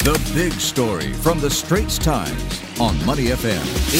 The big story from the Straits Times on Money FM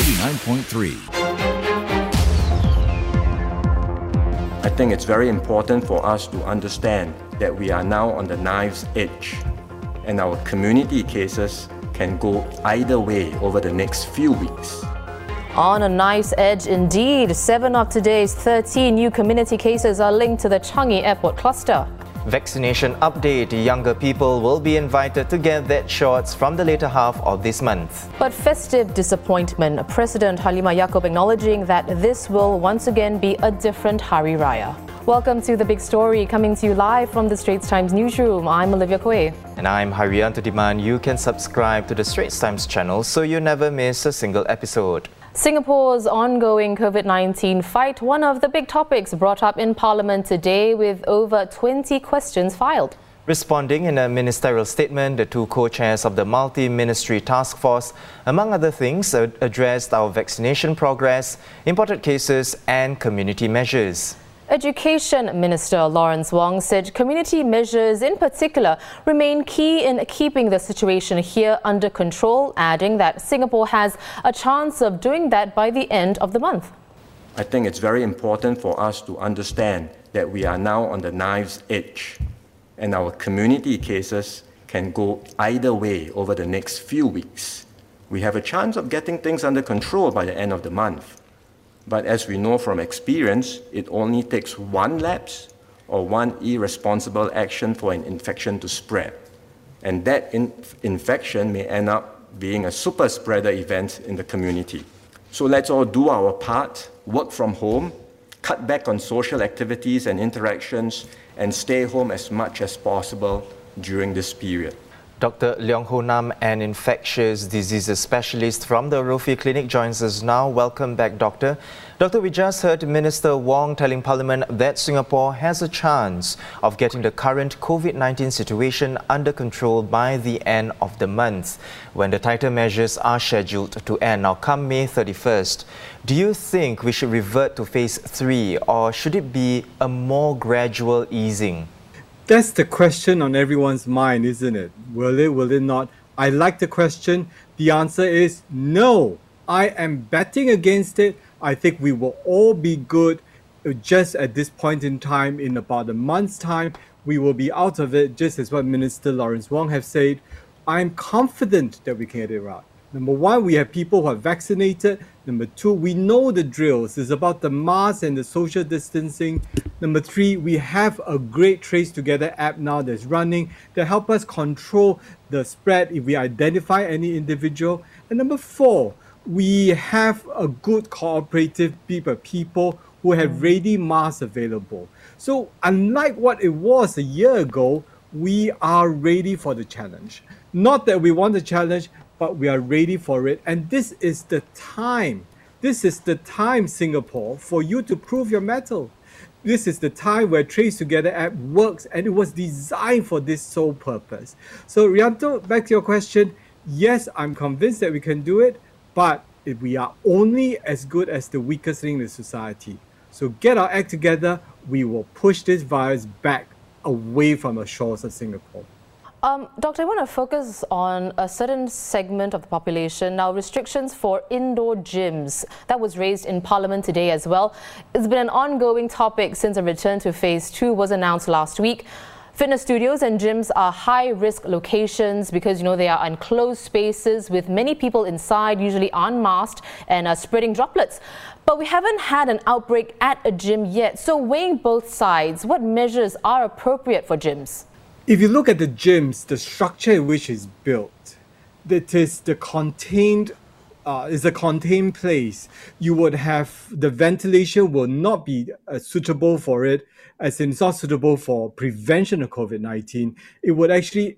89.3. I think it's very important for us to understand that we are now on the knife's edge, and our community cases can go either way over the next few weeks. On a knife's edge indeed. 7 of today's 13 new community cases are linked to the Changi Airport cluster. Vaccination update. Younger people will be invited to get their shots from the later half of this month. But festive disappointment. President Halimah Yacob acknowledging that this will once again be a different Hari Raya. Welcome to The Big Story, coming to you live from the Straits Times newsroom. I'm Olivia Koeh. And I'm Haryanto Diman. You can subscribe to the Straits Times channel so you never miss a single episode. Singapore's ongoing COVID-19 fight, one of the big topics brought up in Parliament today with over 20 questions filed. Responding in a ministerial statement, the two co-chairs of the multi-ministry task force, among other things, addressed our vaccination progress, imported cases and community measures. Education Minister Lawrence Wong said community measures in particular remain key in keeping the situation here under control, adding that Singapore has a chance of doing that by the end of the month. I think it's very important for us to understand that we are now on the knife's edge, and our community cases can go either way over the next few weeks. We have a chance of getting things under control by the end of the month. But as we know from experience, it only takes one lapse or one irresponsible action for an infection to spread. And that infection may end up being a super spreader event in the community. So let's all do our part, work from home, cut back on social activities and interactions, and stay home as much as possible during this period. Dr. Leong Ho Nam, an infectious diseases specialist from the Rofi Clinic, joins us now. Welcome back, Doctor. Doctor, we just heard Minister Wong telling Parliament that Singapore has a chance of getting the current COVID-19 situation under control by the end of the month, when the tighter measures are scheduled to end. Now, come May 31st, do you think we should revert to phase 3, or should it be a more gradual easing? That's the question on everyone's mind, isn't it? Will it not? I like the question. The answer is no. I am betting against it. I think we will all be good just at this point in time. In about a month's time, we will be out of it, just as what Minister Lawrence Wong have said. I'm confident that we can get it right. Number one, we have people who are vaccinated. Number two, we know the drills. It's about the mask and the social distancing. Number three, we have a great Trace Together app now that's running to help us control the spread if we identify any individual. And number four, we have a good cooperative people who have ready masks available. So unlike what it was a year ago, we are ready for the challenge. Not that we want the challenge, but we are ready for it. And this is the time. This is the time, Singapore, for you to prove your mettle. This is the time where Trace Together app works, and it was designed for this sole purpose. So, Rianto, back to your question. Yes, I'm convinced that we can do it, but if we are only as good as the weakest link in the society. So get our act together, we will push this virus back away from the shores of Singapore. Doctor, I want to focus on a certain segment of the population. Now, restrictions for indoor gyms. That was raised in Parliament today as well. It's been an ongoing topic since a return to phase 2 was announced last week. Fitness studios and gyms are high-risk locations because, they are enclosed spaces with many people inside, usually unmasked, and are spreading droplets. But we haven't had an outbreak at a gym yet. So weighing both sides, what measures are appropriate for gyms? If you look at the gyms, the structure in which it's built, that is the contained is a contained place. You would have the ventilation will not be suitable for it, as in it's not suitable for prevention of COVID-19. It would actually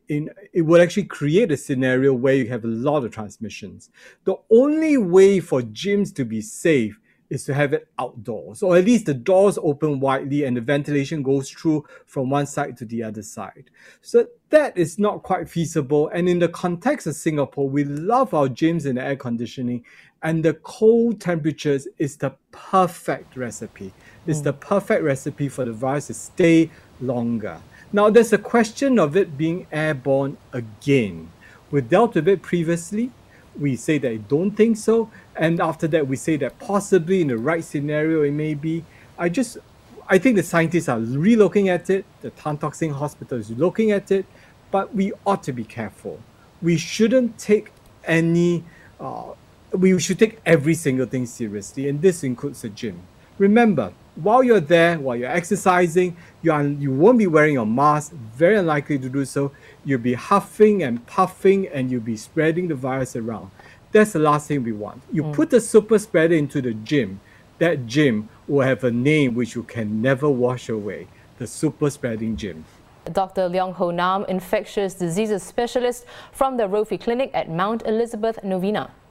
create a scenario where you have a lot of transmissions. The only way for gyms to be safe is to have it outdoors, or at least the doors open widely and the ventilation goes through from one side to the other side. So that is not quite feasible. And in the context of Singapore, we love our gyms and air conditioning, and the cold temperatures is the perfect recipe. It's the perfect recipe for the virus to stay longer. Now, there's a question of it being airborne again. We dealt with it previously. We say that I don't think so. And after that, we say that possibly in the right scenario, it may be. I think the scientists are re-looking at it. The Tan Tock Seng Hospital is looking at it. But we ought to be careful. We shouldn't take we should take every single thing seriously. And this includes the gym. Remember, while you're there, while you're exercising, you won't be wearing a mask, very unlikely to do so. You'll be huffing and puffing and you'll be spreading the virus around. That's the last thing we want. You put a super spreader into the gym, that gym will have a name which you can never wash away, the super spreading gym. Dr. Leong Ho Nam, infectious diseases specialist from the Rofi Clinic at Mount Elizabeth Novena.